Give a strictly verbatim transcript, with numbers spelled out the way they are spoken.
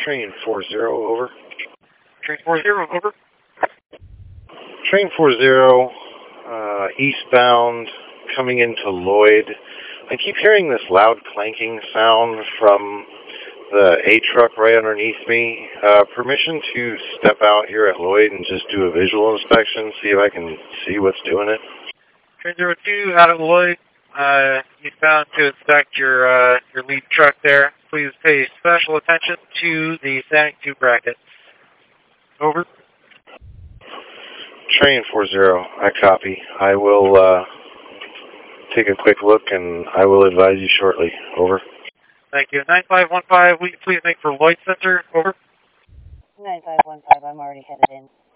Train four zero, over. Train four zero, over. Train four zero, uh, eastbound, coming into Lloyd. I keep hearing this loud clanking sound from the A truck right underneath me. Uh, permission to step out here at Lloyd and just do a visual inspection, see if I can see what's doing it. Train zero two, out of Lloyd. Uh, eastbound to inspect your uh, your lead truck there. Please pay special attention to the static tube brackets. Over. Train four zero, I copy. I will uh, take a quick look and I will advise you shortly. Over. Thank you. nine five one five, will you please make for Lloyd Center? Over. nine five one five, I'm already headed in.